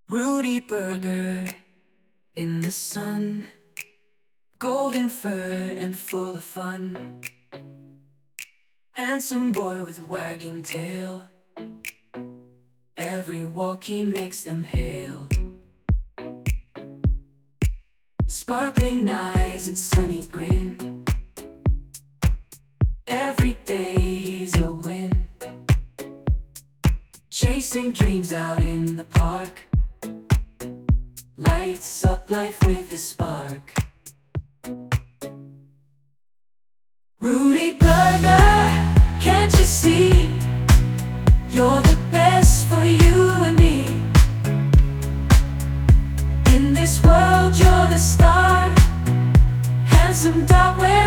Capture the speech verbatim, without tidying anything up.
Rudy Burger in the sun, golden fur and full of fun. Handsome boy with wagging tail, every walk he makes them hail. Sparkling eyes and sunny grin, every day's a win. Chasing dreams out in the park, lights up life with a spark. Rudy Burger, can't you see? You're the best for you and me. In this world you're the star, handsome dark.